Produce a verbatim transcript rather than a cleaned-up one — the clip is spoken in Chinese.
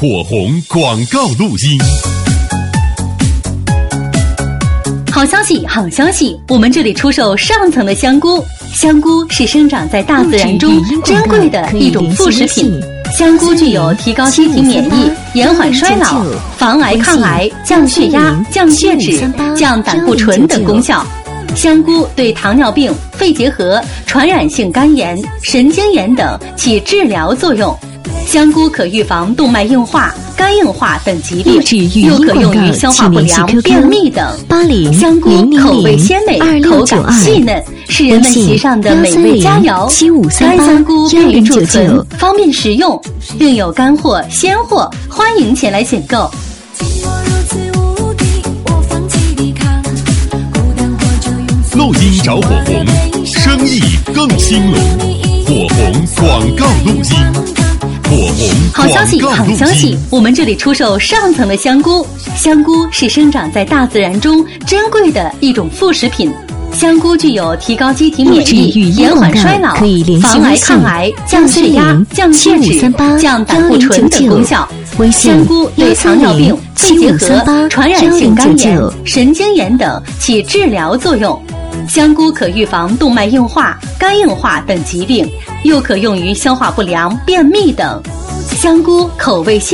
火红广告录音。 好消息，好消息！我们这里出售上层的香菇。香菇是生长在大自然中珍贵的一种副食品。香菇具有提高机体免疫、延缓衰老、防癌抗癌、降血压、降血脂、降胆固醇等功效。香菇对糖尿病、肺结核、传染性肝炎、神经炎等起治疗作用。香菇可预防动脉硬化、肝硬化等疾病，又可用于消化不良、便秘等。香菇口味鲜美，口感细嫩，是人们席上的美味佳肴。干香菇便于贮存，方便食用，另有干货、鲜货，欢迎前来选购。 录音找火红，生意更兴隆。火红广告录音。火红好消息，好消息！我们这里出售上层的香菇。香菇是生长在大自然中珍贵的一种副食品。香菇具有提高机体免疫、延缓衰老、防癌抗癌、降血压、降血脂、降胆固醇等功效。香菇对糖尿病、肺结核、传染性肝炎、神经炎等起治疗作用。香菇可预防动脉硬化、肝硬化等疾病，又可用于消化不良、便秘等。香菇口味鲜